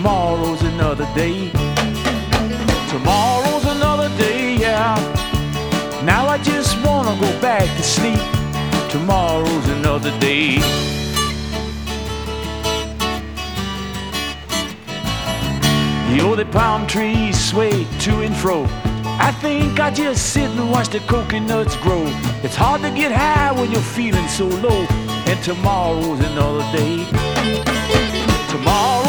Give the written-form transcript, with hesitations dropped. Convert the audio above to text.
tomorrow's another day. Tomorrow's another day, yeah. Now I just wanna go back to sleep. Tomorrow's another day. The old palm trees sway to and fro. I think I just sit and watch the coconuts grow. It's hard to get high when you're feeling so low. And tomorrow's another day. Tomorrow